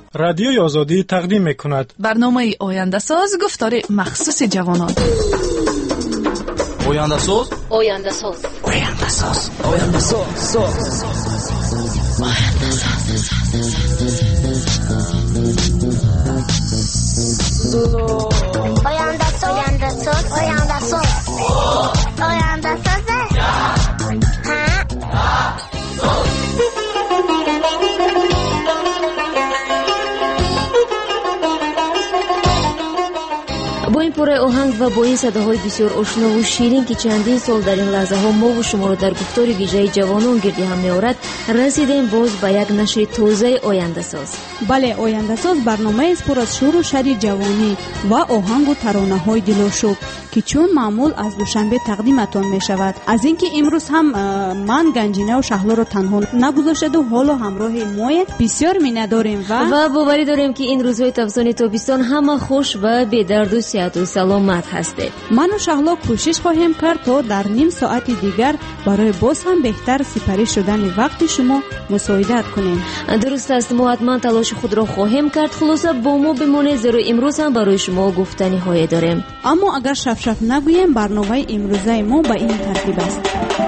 رادیوی آزادی تقدیم می‌کند. برنامه آینده ساز گفتار مخصوص جوانان. آینده ساز، آینده ساز، آینده ساز، آینده ساز. با این پره آهنگ و با این صداهای بسیار آشنا و شیرین که چندین سال در این لحظه ها ما و شما رو در گفتار ویژه جوانان گردی هم می‌آورد، رسیدیم باز به یک نشر تازه آینده ساز. بله، آینده ساز برنامه است پر از شور و شر جوانی و آهنگ و ترانه‌های دلشوب که چون معمول از دوشنبه تقدیمتان می شود. از اینکه امروز هم من گنجینه و شهلا رو تنها نگذاشته و حالا همراه مایت بسیار می‌نداریم و باوری داریم که این روزهای تابستان تابستان همه خوش و به درد و صحت و سلامت هسته. من و شهلا کوشش خواهیم کرد تا در نیم ساعت دیگر برای باز هم بهتر سپری شدن وقت شما مساعدت کنیم. درست است، ما حتما تلاش خود را خواهیم کرد. خلاصه با ما بمانید، زیرا امروز هم برای شما گفتنی های داریم. اما اگر شف نگویم برنامه امروزه ما به این ترتیب است.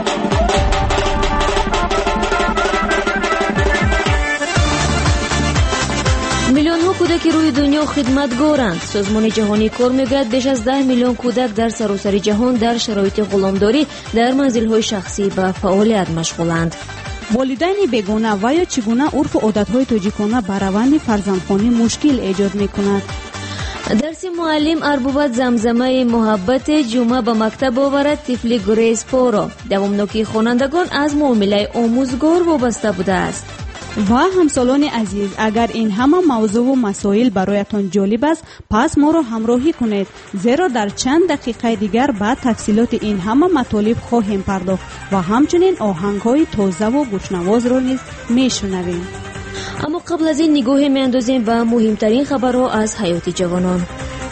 میلیون ها کودک روی دنیا خدمتگارند. سازمان جهانی کار میگوید بیش از 10 میلیون کودک در سراسر جهان در شرایط غلامداری در منزل‌های شخصی به فعالیت مشغولند. والدین بیگانه و یا چگونه عرف و عادت‌های تاجیکانه بر روند فرزندخوانی مشکل ایجاد می‌کند. درس معلم اربوبت زمزمه محبت جمعه به مکتب آورد طفل گریس پورو. دوامناکی خوانندگان از معامله آموزگار وابسته بوده است. و همسالان عزیز، اگر این همه موضوع و مسائل برایتان جالب است، پس ما را همراهی کنید، زیرا در چند دقیقه دیگر بعد تفصیلات این همه مطالب خواهیم پرداخت و همچنین آهنگ‌های تازه و گوشنواز را نیز میشنویم. اما قبل از این نگاهی میاندازیم به مهمترین خبرها از حیات جوانان.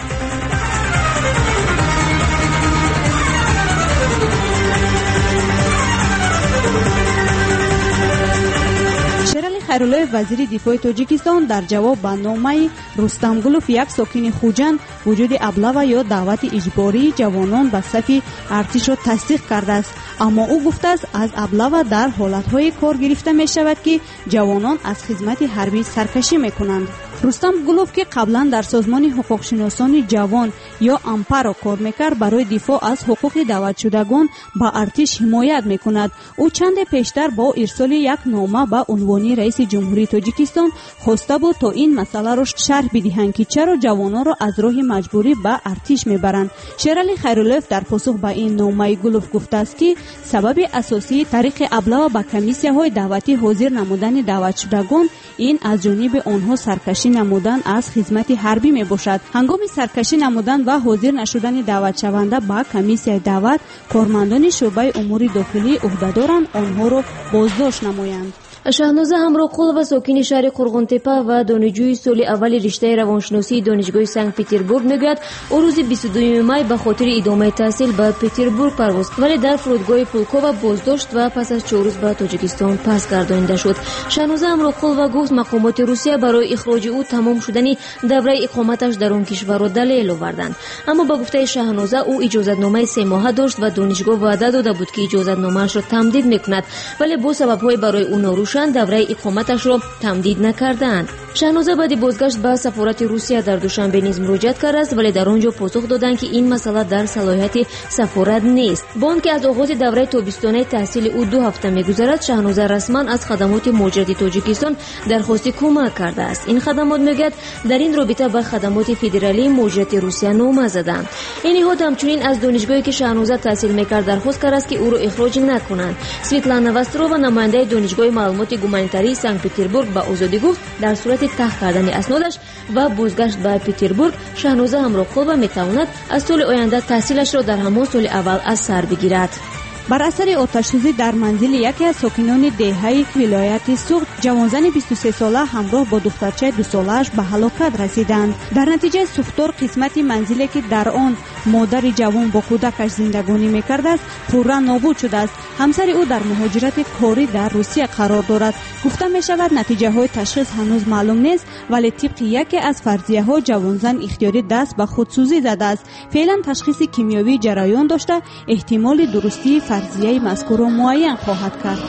خیرالله وزیر دفاع تاجیکستان در جواب به نامه رستم گلوف، یک ساکن خوجند، وجود ابله و یا دعوت اجباری جوانان به صف ارتش را تصدیق کرده است. اما او گفته است از ابله در حالتهای کار گرفته می شود که جوانان از خدمت حربی سرکشی می کنند. رستم گلوف که قبلا در سازمان حقوق شناسان جوان یا امپارو کار میکرد، برای دفاع از حقوق دعوت شدگان به ارتش حمایت میکند. او چند پیشتر با ارسال یک نامه به عنوان رئیس جمهوری تاجیکستان خواسته بود تا این مسئله را شرح بدهند که چرا جوانان را از راه مجبوری به ارتش میبرند. شیرعلی خیرالله در پاسخ به این نامه گلوف گفته است که سبب اساسی طریق ابلاغ به کمیسیه های دعوتی حاضر نمودن دعوت شدگان این از جانب آنها سرکشی نمودن از خدمت حربی می باشد. هنگام سرکشی نمودن و حاضر نشدن دعوت شونده با کمیسیه دعوت، کارمندان شعبه امور داخلی عهدهداران آنها را بازداشت نمایند. شهنازه همراقول و ساکن شهر قرغنتپه و دانشجوی سال اول رشته روانشناسی دانشگاه سنت پترزبورگ میگوید او روز 22 می به خاطر ادامه تحصیل به پترزبورگ پرواز ولی در فرودگاه پولکووا بازداشت و پس از 4 روز به تاجیکستان پس گردانده شد. شهنازه همراقول و گفت مقامات روسیه برای اخراج او تمام شدن دوره اقامتش در آن کشور را دلیل آوردند. اما با گفته شهنازه او اجازه‌نامه 3 ماهه داشت و دانشگاه وعده داده بود که اجازه‌نامه‌اش را تمدید میکند، ولی با سبب‌های برای او ناروشن دوره اقامتش را تمدید نکردند. شهنازه بعد بازگشت به سفارت روسیه در دوشنبه نیز مراجعت کرده است، ولی در آنجا پاسخ دادند که این مسئله در صلاحیت سفارت نیست. با آنکه از آغاز دوره تابستانه تحصیل او 2 هفته می‌گذرد، شهنازه رسما از خدمات مهاجرتی تاجیکستان درخواست کمک کرده است. این خدمات میگوید در این رابطه به خدمات فدرالی مهاجرتی روسیه نامه زدند. این نهاد همچنین از دانشگاهی که شهنازه تحصیل می‌کرد درخواست کرده است که او را اخراج نکنند. سویتلانا وسترو و نماینده دانشگاه معلومات گومانیتاری سنت پترزبورگ با آزادی گفت در صورت تحقیق کردن اسنادش و بازگشت به پترزبورگ، شهنازه همراقول میتواند از سال آینده تحصیلش را در همان سال اول از سر بگیرد. бар асари оташсӯзӣ дар манзили яке аз сокинони деҳаи вилояти суғд ҷавонзани 23 сола ҳамроҳ бо духтарчаи 2 солааш ба ҳалокат расиданд. дар натиҷаи сӯхтор қисмати манзиле ки дар он модари ҷавон бо кӯдакаш зиндагонӣ мекардааст пурра нобуд шудааст. ҳамсари ӯ дар муҳоҷирати корӣ дар русия қарор дорад. гуфта мешавад натиҷаҳои ташхис ҳанӯз маълум нест, вале тибқи яке аз фарзияҳо ҷавонзан ихтиёрӣ даст ба худсӯзӣ задааст. феълан ташхиси кимиёвӣ ҷараён дошта эҳтимоли дурустии фарзияи мазкурро муайян хоҳад кард.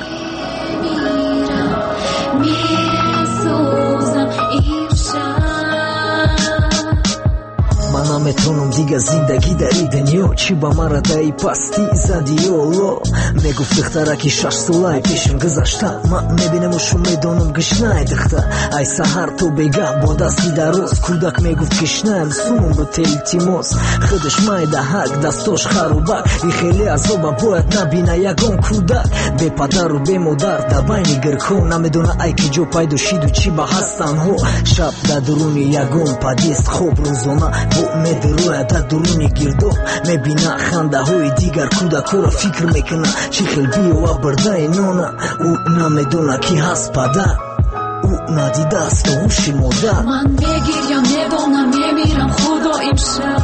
من نمیتونم دیگه زندگی در این دنیا چی با مرا دایی پستی زدی یولو میگفت دختره که 6 ساله پیشم گذشته من میبینمشون میدونم گشنه دختر ای سحر تو بگه با دستی دراز کودک میگفت گشنه سوم به التماس خودش میده حق دستاش خروبک این خیلی عذابه باید نبینه یگان کودک به پدر و به مادر در بین گرکو نمیدونه ای که جو پیدا شید و چی با هستن ها شب در درونی یگان پدیست خوب روزانه медируя дар дуруни гирдо мебина хандаҳои дигар кӯдакҳоро фикр мекуна чӣ хел биёва бардаи нона ӯ намедона ки ҳаст падар ӯ надидааст ҳуши модар ман мегирям медонам мемирам худо имшаб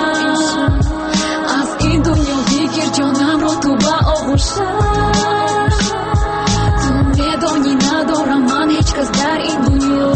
аз ин дунё бигир ҷонамро ту ба оғӯшад ту медонӣ надорам ман ҳеҷ кас дар ин дунё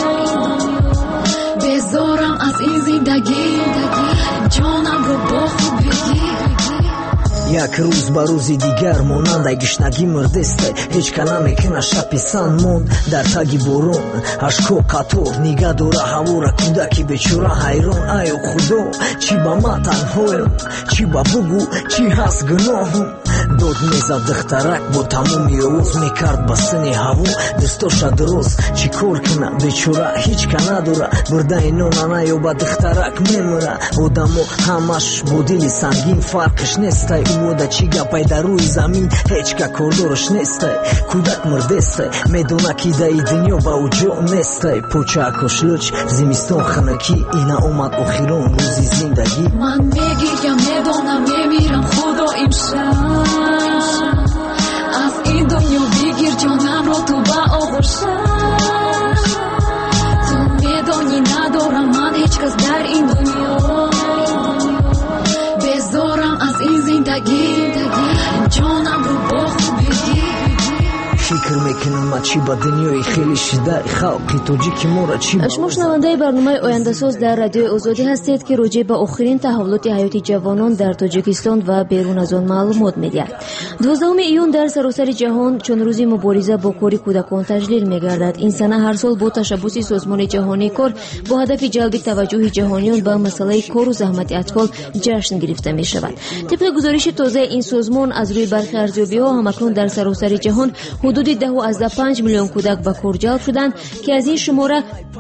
безорам аз ин зиндагӣ ҷонамро бо худ бигир як рӯз ба рӯзи дигар монандай гишнагӣ мурдестай ҳеҷ ка намекуна шапи сан монд дар таги борон ашко қатор нига дора ҳавора кӯдаки бечора ҳайрон аю худо чӣ ба ман танҳоям чӣ ба бугу чӣ ҳаст гуноҳам дод мезад духтарак бо тамоми овоз мекард ба сини ҳаво дӯстоша дуроз чӣ кор куна бечора ҳеҷ ка надора бурдаи нона наёба духтарак мемура одамо ҳамаш бо дили сангин фарқиш нестай мода чӣ гапай дар рӯи замин ҳеҷ ка кордораш нестай кӯдак мурдестай медона ки даи дунё ба ӯ ҷо нестай почаакошлӯч зимистон ханакӣ ина омад охирон рӯзи зиндагӣ ман мегирям медонам мемирам худо имшаб аз ин дунё бигир ҷонамро ту ба оғӯшад ту медонӣ надорам ман ҳеҷ кас дар ин дунё безорам аз ин зиндагӣ ҷонамро бо худ бигир фикр мекунам ма чӣ ба дунёи хеле шидаи халқи тоҷики мора чӣ шумо шунавандаи барномаи ояндасоз дар радиои озодӣ ҳастед ки роҷеъ ба охирин таҳаввулоти ҳаёти ҷавонон дар тоҷикистон ва берун аз он маълумот медиҳад. 12 июн дар саросари ҷаҳон чунрӯзи мубориза бо кори кӯдакон таҷлил мегардад. ин сана ҳар сол бо ташаббуси созмони ҷаҳонии кор бо ҳадафи ҷалби таваҷҷӯҳи ҷаҳониён ба масъалаи кору заҳмати атфол ҷашн гирифта мешавад. тибқи гузориши тозаи ин созмон аз рӯи бархи арзёбиҳо ҳамакнун дар саросари ҷаҳон ҳудуди 10.5 миллион кӯдак ба кор ҷалб шуданд ки аз ин шумора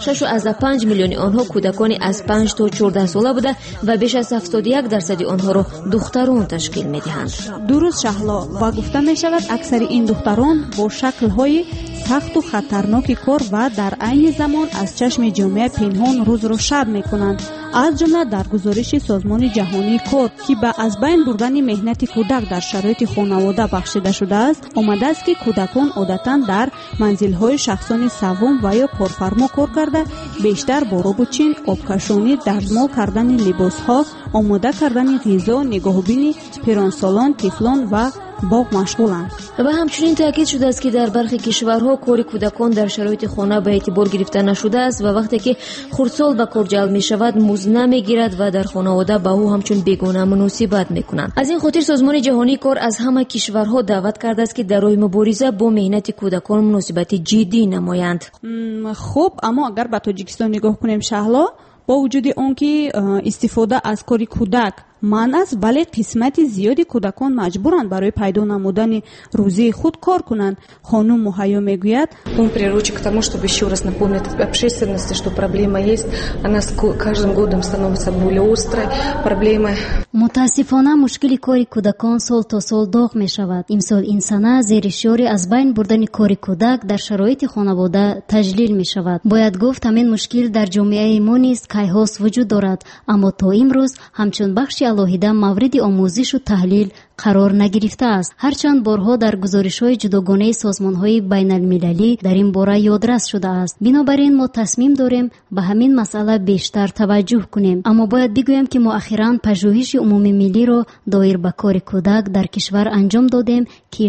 6.5 миллиони онҳо кӯдакони аз 5 то 14 сола буда ва беш аз 71% онҳоро духтарон ташкил медиҳанд. дуруст шаҳло ва гуфта мешавад аксари ин духтарон бо шаклҳои сахту хатарноки кор ва дар айни замон аз чашми ҷомеа пинҳон рӯзро шаб мекунанд. аз ҷумла дар гузориши созмони ҷаҳонии кор ки ба аз байн бурдани меҳнати кӯдак дар шароити хонавода бахшида шудааст омадааст ки кӯдакон одатан дар манзилҳои шахсони саввом ва ё корфармо кор карда бештар бо робучин обкашонӣ дастмол кардани либосҳо омода кардани ғизо нигоҳубини пиронсолон тифлон ва боғ машғуланд. ва ҳамчунин таъкид шудааст ки дар бархи кишварҳо кори кӯдакон дар шароити хона ба эътибор гирифта нашудааст ва вақте ки хурдсол ба кор ҷалб мешавад муз намегирад ва дар хонавода ба ӯ ҳамчун бегона муносибат мекунанд. аз ин хотир созмони ҷаҳонии кор аз ҳама кишварҳо даъват кардааст ки дар роҳи мубориза бо меҳнати кӯдакон муносибати ҷиддӣ намоянд. хуб аммо агар ба тоҷикистон нигоҳ кунем шаҳло бо вуҷуди он ки истифода аз кори кӯдак манъ аст вале қисмати зиёди кӯдакон маҷбуранд барои пайдо намудани рӯзии худ кор кунанд. хонум муҳайё мегӯяд Он приручит к тому, чтобы еще раз напомнить общественности, что проблема есть. Она с каждым годом становится более острой проблемой. мутаассифона мушкили кори кӯдакон сол то сол доғ мешавад. имсол ин сана зери шиёри аз байн бурдани кори кӯдак дар шароити хонавода таҷлил мешавад. бояд гуфт ҳамин мушкил дар ҷомеаи мо низ кайҳост вуҷуд дорад, аммо то имрӯз ҳамчун бахши алоҳида мавриди омӯзишу таҳлил қарор нагирифта аст. ҳарчанд борҳо дар гузоришҳои ҷудогонаи созмонҳои байналмилалӣ дар ин бора ёдрас шудааст. бинобар ин мо тасмим дорем ба ҳамин масъала бештар таваҷҷӯҳ кунем. аммо бояд бигӯям ки мо ахиран пажӯҳиши умумии миллиро доир ба кори кӯдак дар кишвар анҷом додем ки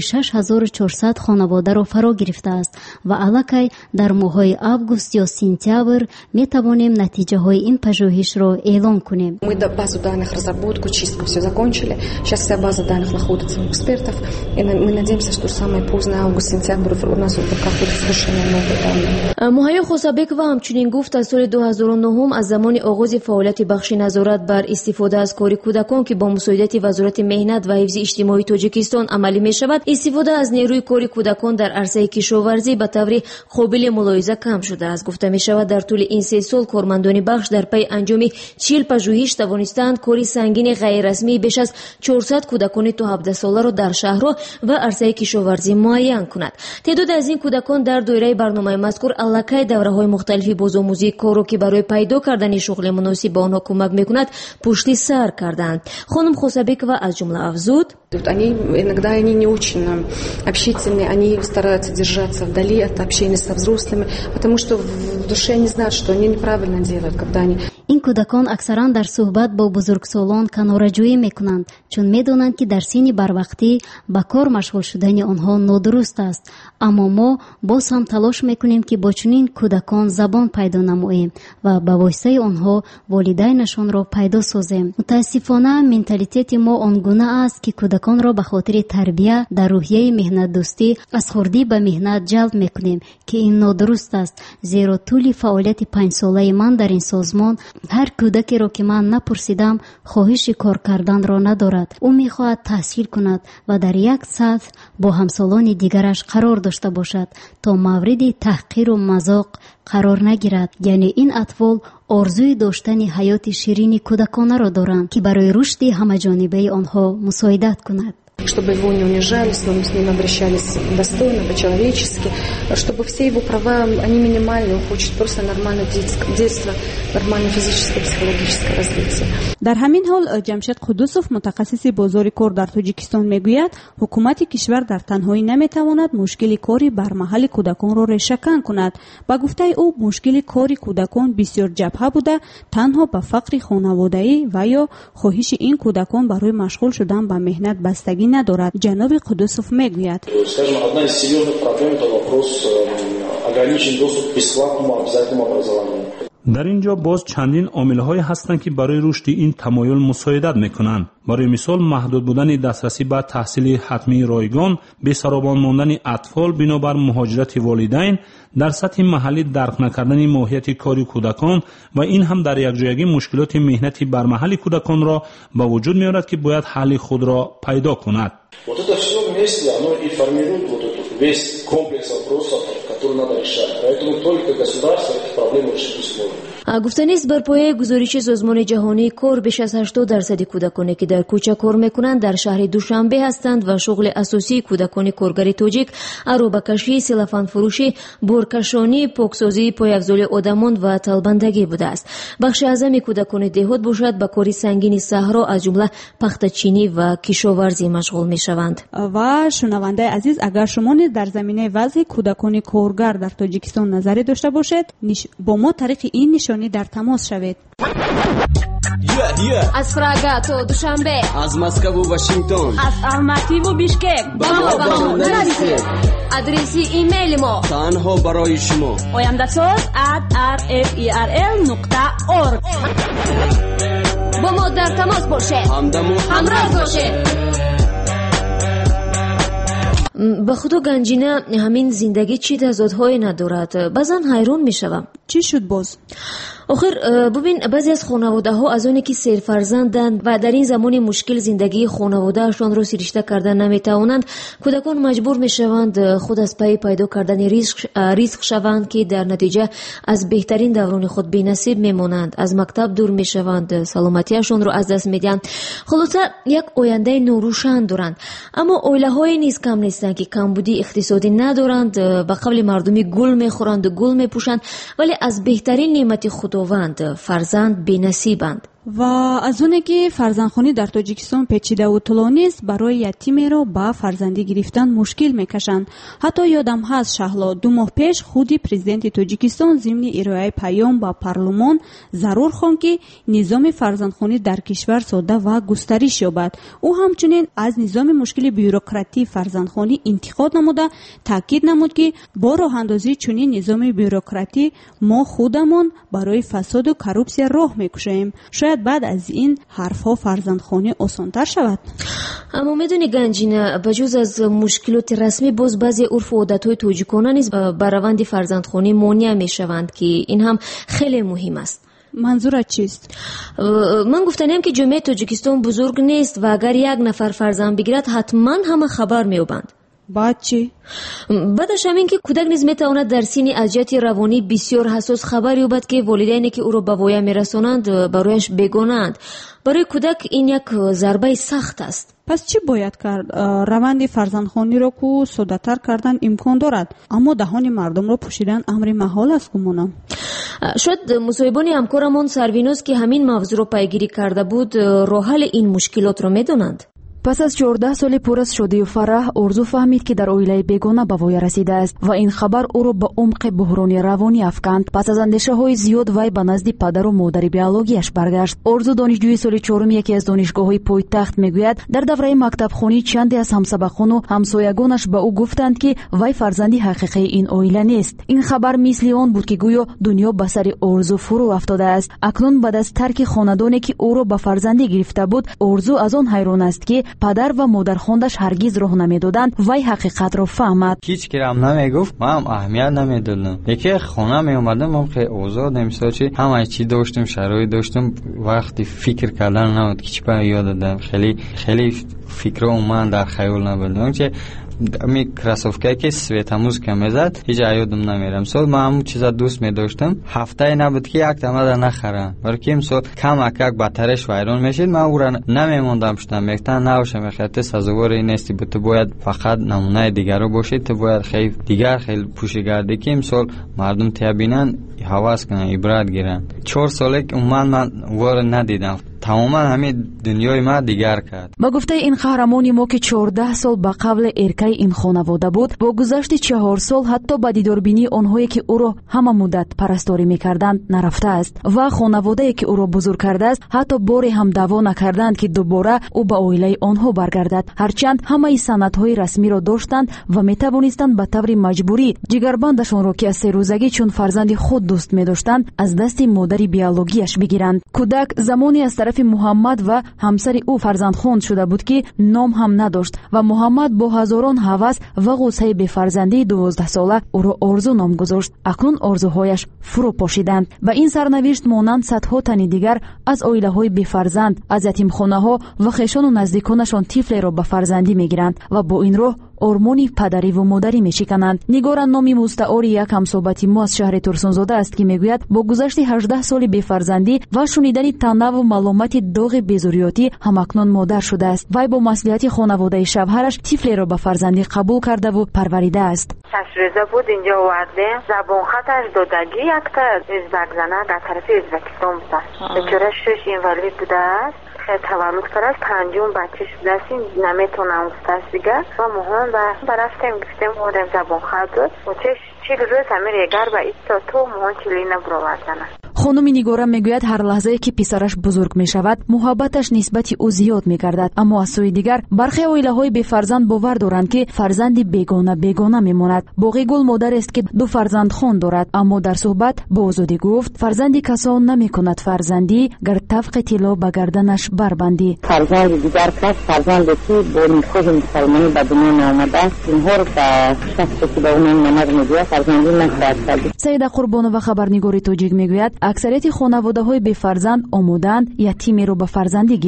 6400 хонаводаро фаро гирифтааст ва аллакай дар моҳҳои август ё сентябр метавонем натиҷаҳои ин пажӯҳишро эълон кунем. Мы базу данных, разработку, чистку все закончили. Сейчас вся база данных находится у экспертов. И мы надеемся, что самое позднее август-сентябрь у нас в руках будет совершенно новые данные. муҳайё хосабекова ҳамчунин гуфт аз соли 2009 аз замони оғози фаъолияти бахши назорат бар истифода аз кори кӯдакон ки бо мусоидати вазорати меҳнат ва ҳифзи иҷтимоии Тоҷикистон амалӣ мешавад, истифода аз нерӯи кори кӯдакон дар арсаи кишоварзӣ ба таври қобили мулоҳиза кам шудааст. гуфта мешавад дар тӯли ин 3 сол кормандони бахш дар пай анҷоми 40 пажӯҳиш тавонистанд кори сангини ғайррасмии беш аз 400 кӯдакони то 17 соларо дар шаҳрҳо ва арсаи кишоварзӣ муайян кунад. теъдоди аз ин кӯдакон дар доираи барномаи мазкур аллакай давраҳои мухталифи бозомӯзии корро ки барои пайдо кардани шуғли муносиб ба онҳо кӯмак мекунад пушти сар карданд. хонум Хосабекова аз ҷумла афзуд: Они иногда не очень общительные, они стараются держаться вдали от общения со взрослыми, потому что в душе они знают, что они неправильно делают, когда они... ин кӯдакон аксаран дар суҳбат бо бузургсолон канораҷӯӣ мекунанд, чун медонанд ки дар синни барвақтӣ ба кор машғул шудани онҳо нодуруст аст. аммо мо боз ҳам талош мекунем ки бо чунин кӯдакон забон пайдо намоем ва ба воситаи онҳо волидайнашонро пайдо созем. мутаассифона менталитети мо он гуна аст ки кӯдаконро ба хотири тарбия дар рӯҳияи меҳнатдӯстӣ аз хурдӣ ба меҳнат ҷалб мекунем ки ин нодуруст аст, зеро тӯли фаъолияти 5-солаи ман дар ин созмон ҳар кӯдакеро ки ман напурсидам хоҳиши кор карданро надорад. ӯ мехоҳад таҳсил кунад ва дар як сатҳ бо ҳамсолони дигараш қарор дошта бошад то мавриди таҳқиру мазоқ қарор нагирад. яъне ин атфол орзуи доштани ҳаёти ширини кӯдаконаро доранд ки барои рушди ҳамаҷонибаи онҳо мусоидат кунад. Чтобы его не унижали, с ним обращались достойно, по-человечески, чтобы все его права, они минимальны, он хочет просто нормальное детство, нормальное физическое, психологическое развитие. дар ҳамин ҳол ҷамшед қудусов, мутахассиси бозори кор дар Тоҷикистон мегӯяд, ҳукумати кишвар дар танҳоӣ наметавонад мушкили кори бармаҳали кӯдаконро решакан кунад. ба гуфтаи ӯ мушкили кори кӯдакон бисёр ҷабҳа буда, танҳо ба фақри хонаводаӣ ва ё хоҳиши ин кӯдакон барои машғул шудан ба меҳнат бастагӣ надорад. ҷаноби Қудусов мегӯяд: Скажем, одна из серьезных проблем – это вопрос ограничен доступ к бесплатному обязательному образованию. дар ин ҷо боз чандин омилҳое ҳастанд ки барои рушди ин тамоюл мусоидат мекунанд. барои мисол маҳдуд будани дастрасӣ ба таҳсили ҳатмии ройгон, бесаробон мондани атфол бинобар муҳоҷирати волидайн, дар сатҳи маҳаллӣ дарк накардани моҳияти кори кӯдакон ва ин ҳам дар якҷоягӣ мушкилоти меҳнати бармаҳали кӯдаконро ба вуҷуд меорад ки бояд ҳалли худро пайдо кунад. Вот это все вместе, оно и формирует вот этот весь комплекс вопросов, который надо решать. Поэтому только государство этих проблем решить не сможет. гуфтанист бар пояи гузориши созмони ҷаҳонии кор беш аз 80% кӯдаконе ки дар кӯча кор мекунанд дар шаҳри Душанбе ҳастанд ва шуғли асосии кӯдакони коргари тоҷик аробакашӣ, силафанфурӯшӣ, боркашонӣ, поксозии пойафзоли одамон ва талбандагӣ будааст. бахши аъзами кӯдакони деҳот бошад ба кори сангини саҳро аз ҷумла пахтачинӣ ва кишоварзӣ машғул мешаванд. ва шунавандаи азиз, агар шумо низ дар заминаи вазъи кӯдакони коргар дар Тоҷикистон назаре дошта бошед, бо мо тариқи ин нишонӣ дар тамос шавед. аз Прага то Душанбе, аз Москву Вашингтон, аз Алмативу Бишкек ба мо нависед. адреси имейли мо танҳо барои шумо oyamdasoz@rferl.org. бо мо дар тамос бошед, ҳамроҳ бошед. ба худо ганҷина ҳамин зиндагӣ чӣ тазодҳое надорад. баъзан ҳайрон мешавам. чӣ шуд боз? охир бубин баъзе аз хонаводаҳо аз оне ки серфарзанданд ва дар ин замони мушкил зиндагии хонаводаашонро сиришта карда наметавонанд, кӯдакон маҷбур мешаванд худ аз пайи пайдо кардани ризқ шаванд ки дар натиҷа аз беҳтарин даврони худ бенасиб мемонанд, аз мактаб дур мешаванд, саломатиашонро аз даст медиҳанд. хулоса як ояндаи норӯшан доранд. аммо оилаҳое низ кам нестанд ки камбудии иқтисодӣ надоранд, ба қавли мардумӣ гул мехӯранд, гул мепӯшанд, вале аз беҳтарин неъмати худованд фарзанд бенасибанд. و از اونه که فرزندخوانی در تاجیکستان پیچیده و طولانی است، برای یتیمی را با فرزندی گرفتن مشکل میکشند. حتی یادم هست شهلا 2 ماه پیش خودی پرزیدنت تاجیکستان ضمن ارائه پیام با پارلمان ضرور خواند که نظام فرزندخوانی در کشور ساده و گسترش یابد. او همچنین از نظام مشکل بیوروکراتی فرزندخوانی انتقاد نموده، تاکید نمود که با راه اندازی چنین نظام بیوروکراتی ما خودمان برای فساد و کروپسیا راه میکشیم. شاید بعد از این حرفها فرزندخوانی آسان‌تر شود. اما میدونی گنجینه، بجز از مشکلات رسمی باز بعضی عرف و عادت‌های توجیکانه نیز بر روند فرزندخوانی مانع میشوند که این هم خیلی مهم است. منظورت چیست؟ من گفتنیم که جامعه تاجیکستان بزرگ نیست و اگر یک نفر فرزند بگیرد حتما همه خبر می‌یابند. بعد چی؟ بعدش همین که کودک نیز میتواند در سن اذیت روانی بسیار حساس خبر یابد که والدینی که او را به وای میرسانند برایش بیگانه‌اند. برای کودک این یک ضربه سخت است. پس چی باید کرد؟ روند فرزندخوانی را کو ساده‌تر کردن امکان دارد، اما دهان مردم را پوشیدن امر محال است گمانم. شاید مصاحبان همکارمان سروینوس که همین موضوع را پیگیری کرده بود راه حل این مشکلات را میدانند. پس از 14 سال پر از شادی و فرح، ارزو فهمید که در عائله بیگانه به وای رسیده است و این خبر او را به عمق بحرانی روانی افکند. پس از اندیشه‌های زیاد وی به نزد پدر و مادر بیولوژیش برگشت. ارزو دانشجوی سال 4 یکی از دانشگاه‌های پایتخت میگوید در دوره مکتبخوانی چندی از همسبقان و همسایگانش به او گفتند که وی فرزندی حقیقی این عائله نیست. این خبر مثل آن بود که گویا دنیا به سر ارزو فرو افتاده است. اکنون بعد از ترک خاندانی که او را به فرزندی گرفته بود، ارزو از آن حیران است که پدر و مادر خواندش هرگز راه نمیدادند. وی حقیقت را فهمد. هیچ کم نمیگفت، من هم اهمیت نمیدادم. یکی خونه می اومدم هم خیلی آزاد نمیشه چی همه چی داشتم، شرایط داشتم، وقتی فکر کردن نبود که چی به یاد دادم. خیلی فکر من در خیال نبود. چه می کراسوفکایی که سویتاموز که میزد هیچ یادم نمیرم. سال من همون چیزا دوست می داشتم، هفته نبود که یک تمه نخرم. برای امسال کم اکک بدترش ویران میشید. من او را نمیموندم شدم میگفتن نباشه میخواد سازوار این نیستی بود، تو باید فقط نمونه دیگر رو باشید، تو باید خیلی دیگر خیلی پوشیگردی که امسال مردم تیابینن حواس کنن عبرت گیرن. 4 ساله که من وار ندیدم، تماما همین دنیای ما دیگر کرد. با گفته این قهرمانی ما که 14 سال به قبل ارکه این خانواده بود، با گذشت 4 سال حتی به دیداربینی آنهایی که او را همه مدت پرستاری میکردند نرفته است و خانواده‌ای که او را بزرگ کرده است حتی باری هم دعوا نکردند که دوباره او به عائله آنها برگردد، هرچند همه سندهای رسمی را داشتند و میتوانستند به طور مجبوری جگربندشان را که از 3 روزگی چون فرزند خود دوست می‌داشتند از دست مادر بیولوژیش بگیرند. کودک زمانی از طرف محمد و همسر او فرزندخوان شده بود که نام هم نداشت و محمد با هزاران هوس و غصه به فرزندی 12 ساله او را ارزو نام گذاشت. اکنون ارزوهایش فرو پاشیدند. به این سرنوشت مانند صدها تن دیگر از عائله‌های بی فرزند از یتیمخانه‌ها و خویشان و نزدیکانشان طفل را به فرزندی میگیرند و با این راه ارمانی پدری و مادری میشکنند. نگار نامی مستعار یک همصحبتی ما از شهر ترسونزاده است که میگوید با گذشت 18 سال بی‌فرزندی و شنیدن تناو و معلومات داغ بیزوریاتی همکنون مادر شده است. وی با مسئولیت خانواده شوهرش طفل را به فرزندی قبول کرده و پروریده است. تشریزه بود اینجا آورده، زبان خطش دادگی یک تا ازبک زنه در طرف ازبکستان بوده. بچه 6 اینوالید بوده است. خیلی تولد کرد، 5 بچه شده است، نمیتونم گفتست دیگه و مهم و برفتیم گفتیم بودم زبان خط بود و 40 روز امیر اگر به ایستا تو مهم چلی نبروردنه. خانم نگارم میگوید هر لحظه که پسرش بزرگ می شود محبتش نسبت او زیاد می گردد، اما از سوی دیگر برخی عائله‌های بی فرزند باور دارند که فرزندی بیگانه میماند. باقی گل مادر است که 2 فرزند خان دارد، اما در صحبت با آزادی گفت فرزندی کسان نمی کند فرزندی گر طفق طلا به گردنش بربندی. فرزند دیگر کس فرزندی که با نخوش مسلمانی به دنیا نامده است، اینها رو به شخصی که به اون نماز میگوید فرزندی نخواهد کرد. سیده قربانова خبرنگار تاجیک میگوید اکثریت خانواده‌های بی فرزند آمادند یتیمی را به فرزندی گیرند.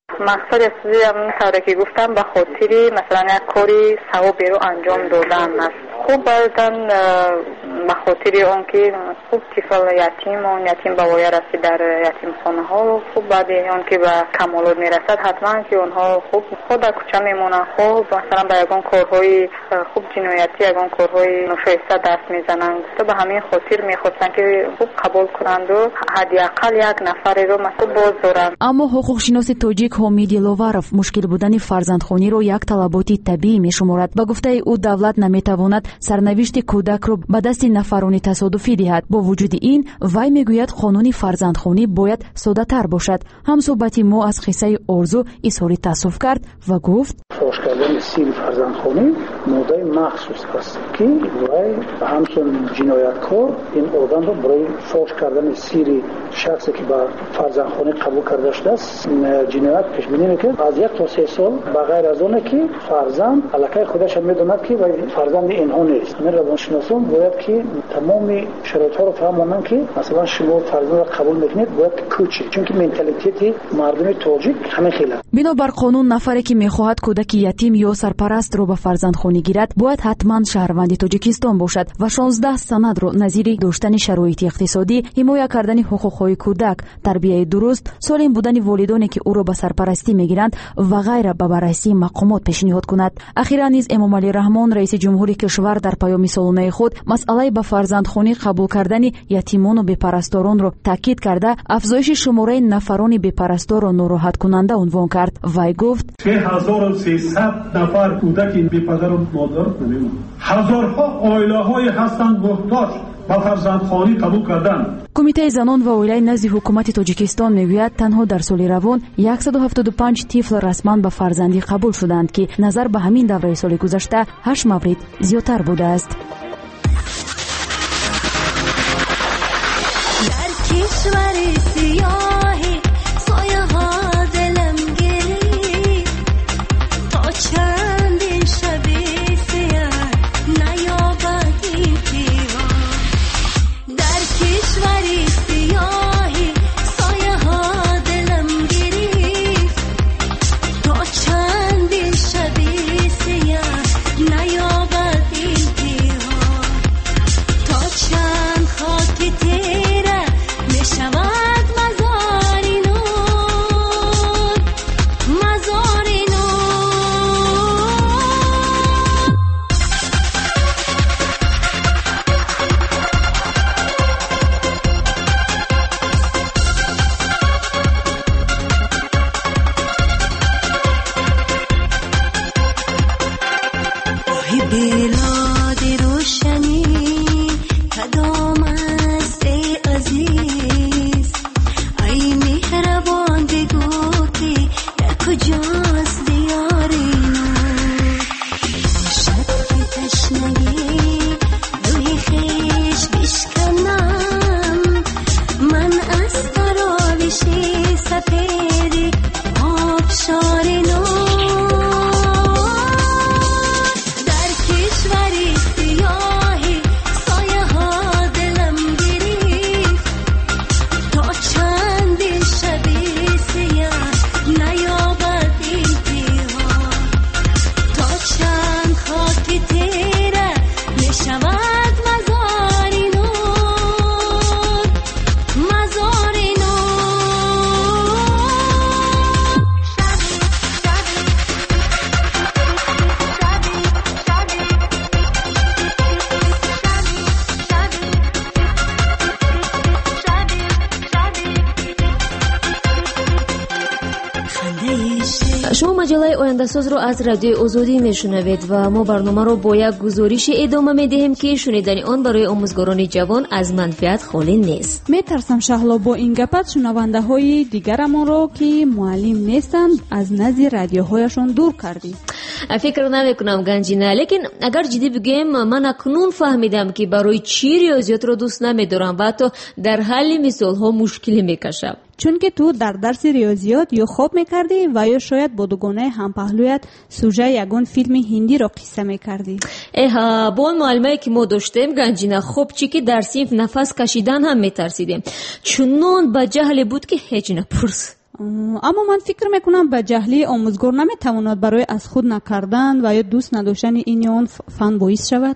مقصد اصلی همون طوری که گفتم به خاطر مثلا یک کاری ثوابی رو انجام دادن است. خوب بعدن به خاطر اون که خوب طفل یتیم به وای رسید در یتیم خانه ها، خوب بعد اون که به کمالات میرسد حتما که اونها خوب خود در کوچه میمونن، خوب مثلا به یگان کارهای خوب جنایتی یگان کارهای ناشایسته دست میزنن. تو به همین خاطر میخواستن که خوب قبول کنند و حداقل یک نفری رو خوب باز دارن. اما حقوقشناس تاجیک حامید لوواروف مشکل بودن فرزندخوانی رو یک طلبات طبیعی میشمارد. با گفته او دولت نمیتواند سرنوشت کودک رو به دست نفرانی تصادفی دهد. با وجود این وی میگوید قانون فرزندخوانی باید ساده تر باشد. هم صحبتی ما از قصه آرزو اظهار تاسف کرد و گفت فاش کردن سیر فرزندخوانی ماده مخصوص است که وی همچون جنایتکار این آدم رو برای فاش کردن سیر شخصی که با فرزندخوانی قبول کرده شده است جنایت پیش بینی میکنه از 1 تا 3 سال بغیر از اونه که فرزند الکی خودش میدوند که فرزند اینها نیست. من روانشناسان باید که تمام شرایط ها رو فهمونن که مثلا شما فرزند رو قبول میکنید باید کوچی، چون که منتالیتی مردم تاجیک همین خیلی. بنابر قانون نفری که میخواهد کودک یتیم یا سرپرست رو به فرزندخوانی گیرد باید حتما شهروند تاجیکستان باشد و 16 سند رو نظیر داشتن شرایط اقتصادی، حمایت کردن حقوقهای کودک، تربیت درست، سالم بودن والدانی که او را به سرپرستی میگیرند و غیره به بررسی مقامات پیشنهاد کند. اخیراً نیز امام علی رحمان رئیس جمهوری کشور در پیام سالانه خود مسئله به فرزندخوانی قبول کردن یتیمان و بی‌پرستاران را تاکید کرده افزایش شماره نفران بی‌پرستار را ناراحت کننده عنوان کرد. وی گفت 3300 نفر کودک بی‌پدر و مادر نمیمونند. هزارها عائله‌های هستند محتاج به فرزندخوانی قبول کردن. کمیته زنان و اویلای نزد حکومت تاجیکستان میگوید تنها در سال روان 175 طفل رسما به فرزندی قبول شدند که نظر به همین دوره سال گذشته 8 مورد زیادتر بوده است. در کشور سیاهی سایه ها دلم گرفت تا چند شبی سیاه نیابد این دیوار. در کشور سیاهی سایه ها دلم گرفت تا چند شبی سیاه نیابد این دیوار. تا چند خاک تیره میشود مزاری نور، مزاری نور. ای بلاد روشنی کدام است ای عزیز، ای مهربان بگو که در کجاست دیار نور. شب که تشنگی روی خویش بشکنم من از تراوش سفید آبشار نور. در کشور سیاهی سایه ها دلم گرفت تا چند شبی سیاه نیابد این دیوار. تا چند خاک تیره میشود مزاری نور، مزاری نور. شما مجله آینده‌ساز رو از رادیوی آزادی میشنوید و ما برنامه رو با یک گزارش ادامه میدهیم که شنیدن آن برای آموزگاران جوان از منفعت خالی نیست. میترسم شهلا با این گپت شنونده های دیگرمان رو که معلم نیستند از نزد رادیوهایشون دور کردی. فکر نمیکنم گنجینه، لیکن اگر جدی بگیم من اکنون فهمیدم که برای چی ریاضیات رو دوست نمیدارم و حتی در حل مثال ها مشکلی میکشم. چون که تو در درس ریاضیات یا خواب میکردی و یا شاید با دوگانه هم پهلویت سوژه یگون فیلم هندی را قصه میکردی. با اون معلمه که ما داشتیم گنجینه خوب چی که در صنف نفس کشیدن هم میترسیدیم، چونان با جهل بود که هیچ نپرس. اما من فکر میکنم به جهلی آموزگار نمیتواند برای از خود نکردن و یا دوست نداشتن این یا آن فن باعث شود.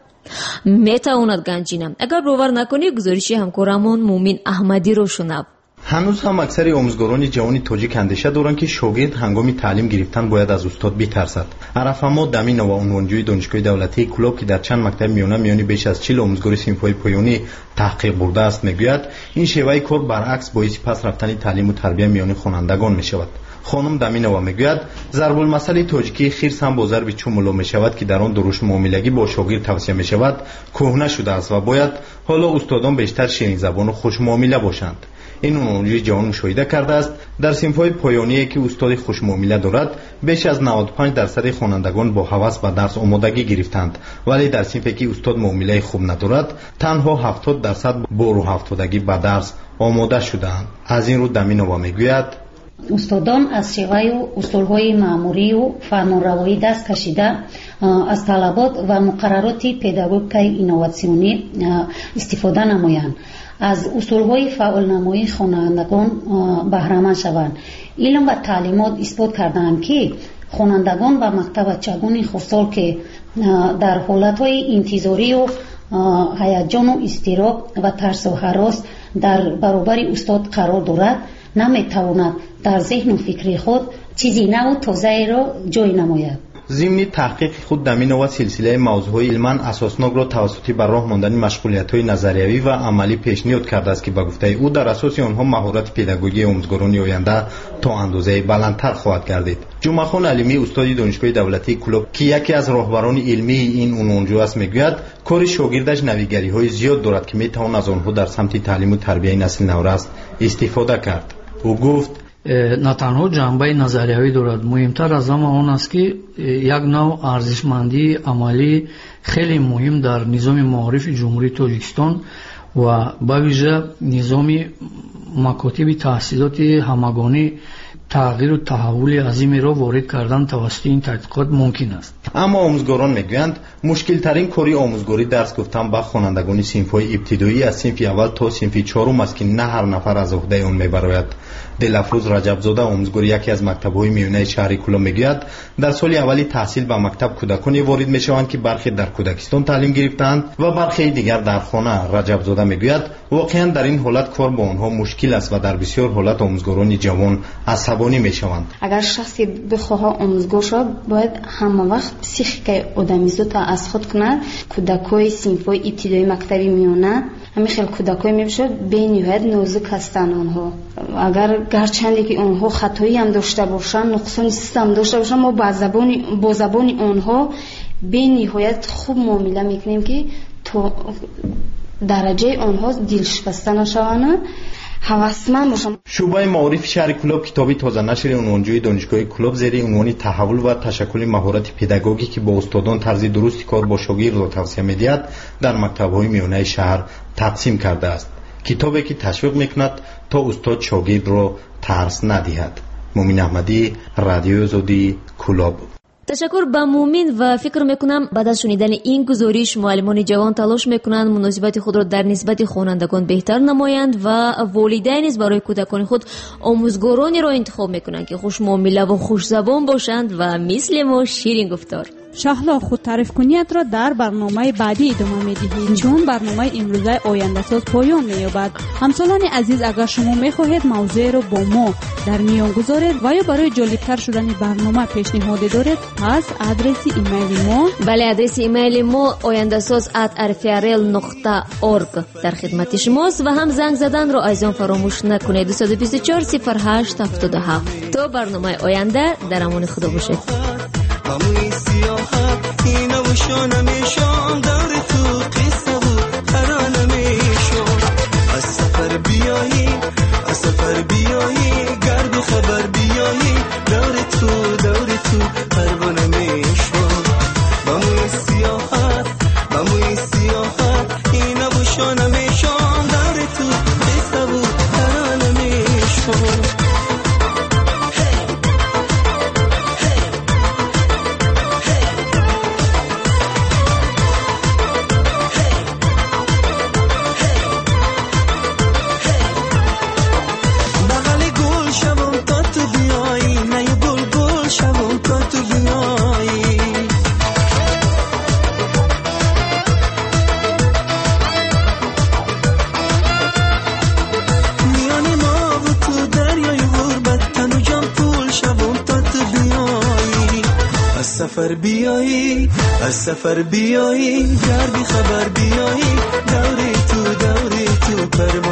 میتواند گنجینم. اگر باور نکنی گزارش همکارمون مومین احمدی رو شنو. هنوز هم اکثر آموزگاران جوان تاجیک اندیشه دارند که شاگرد هنگام تعلیم گرفتن باید از استاد بترسد. عرف احمد دامین و عنوانجوی دانشگاه دولتی کلوب که در چند مکتب میانی بیش از 40 آموزگار صنف‌های پایانی تحقیق برده است میگوید این شیوه کار برعکس باعث پس رفتن تعلیم و تربیت میان خوانندگان میشود. خانم دامینова میگوید ضرب المثل تاجیکی خیرس هم با ضرب چوملو میشود که در آن درشت معاملگی با شاگرد توصیه میشود کهنه شده است و باید حالا استادان بیشتر شیرین زبان و خوش معامله باشند. این عنوانجوی جوان مشاهده کرده است در صنف‌های پایانی که استاد خوش معامله دارد بیش از 95% خوانندگان با هوس به درس آمادگی گرفتند، ولی در صنفی که استاد معامله خوب ندارد تنها 70% با رو هفتادگی به درس آماده شدند. از این رو دامینова میگوید استادان از شیوه و اصولهای معمولی و فرمانروایی دست کشیده از طلبات و مقررات پداگوژیک اینوواسیونی استفاده نمایند، از اصولهای فعال نمایی خوانندگان بهره‌مند شوند. علم و تعلیمات اثبات کردند که خوانندگان و مکتب چگونه خصوصا که در حالتهای انتظاری و هیجان و اضطراب و ترس و هراس در برابر استاد قرار دارد نمیتواند در ذهن و فکر خود چیزی نو و تازه را جای نماید. ضمن تحقیق خود دامینова سلسله موضوعهای علما اساسناک را توسط بر راه ماندن مشغولیت‌های نظریوی و عملی پیشنهاد کرده است که به گفته او در اساس آنها مهارت پداگوژی آموزگاران آینده تا اندازه بلندتر خواهد گردید. جمعه‌خان علیمی استاد دانشگاه دولتی کلوب که یکی از راهبران علمی این عنوانجو است میگوید کار شاگردش نویگری‌های زیاد دارد که میتواند از آنها در سمت تعلیم و تربیت نسل نورست استفاده کرد. او گفت نه تنها جنبه نظریه‌ای دارد، مهمتر از همه آن است که یک نوع ارزشمندی عملی خیلی مهم در نظام معارف جمهوری تاجیکستان و به ویژه نظام مکاتب تحصیلات همگانی تغییر و تحول عظیمی را وارد کردن توسط این تحقیقات ممکن است. اما آموزگاران میگویند مشکل ترین کاری آموزگاری درس گفتن به خوانندگان صنف‌های ابتدایی از صنف اول تا صنف چهارم است که نه هر نفر از عهده آن میبراید. دلافروز رجبزاده آموزگار یکی از مکتب‌های میانه شهر کلوب میگوید در سال اولی تحصیل به مکتب کودکانی وارد میشوند که برخی در کودکستان تعلیم گرفتند و برخی دیگر در خانه. رجبزاده میگوید واقعا در این حالت کار با آنها مشکل است و در بسیار حالت آموزگاران جوان عصبانی میشوند. اگر شخصی بخواه آموزگار شود باید همه وقت پسیخیک آدمیزاد از خود کنه. کودکای صنف‌های ابتدایی مکتبی میانه همین خیلی کودکای میشه به نهایت نازک هستند. آنها اگر گرچندی که آنها خطایی هم داشته باشن نقصان سیستم داشته باشن ما با زبان آنها به نهایت خوب معامله میکنیم که تا درجه آنها دلشکسته نشوند هوسمند باشن. شعبه معارف شهر کلوب کتابی تازه نشر عنوانجوی دانشگاه کلوب زیر عنوان تحول و تشکل مهارت پداگوژی که با استادان طرز درست کار با شاگرد را توصیه می‌دهد در مکتب‌های میانه شهر تقسیم کرده است. کتابی که تشویق میکند تا استاد شاگرد را ترس ندهد. مومین احمدی، رادیو آزادی، کلوب. تشکر به مومین و فکر میکنم بعد از شنیدن این گزارش معلمان جوان تلاش میکنند مناسبت خود را در نسبت خوانندگان بهتر نمایند و والدین نیز برای کودکان خود آموزگارانی را انتخاب میکنند که خوش معامله و خوش زبان باشند و مثل ما شیرین گفتار. شهلا خود تعریف کنیت را در برنامه بعدی ادامه میدهید چون برنامه امروزه آینده ساز پایان مییابد. همسالان عزیز اگر شما میخواهید موضوع را با ما در میان گذارید و یا برای جالبتر شدن برنامه پیشنهادی دارید پس آدرس ایمیل ما بله آدرس ایمیل ما ayandasoz@rfrl.org در خدمت شماست و هم زنگ زدن را ایضا فراموش نکنید 224 08 77. تا برنامه آینده در امان خدا باشید. هموی سیاحت این نوشا نمیشم دور تو قصه بود ترا نمیشم از سفر بیایی گرد و خبر بیایی دور تو پروا نمیشم هموی سیاحت این نوشا نمیشم دور تو قصه بود ترا نمیشم سفر بیایی از سفر بیایی گردی خبر بیایی دوری تو پرواز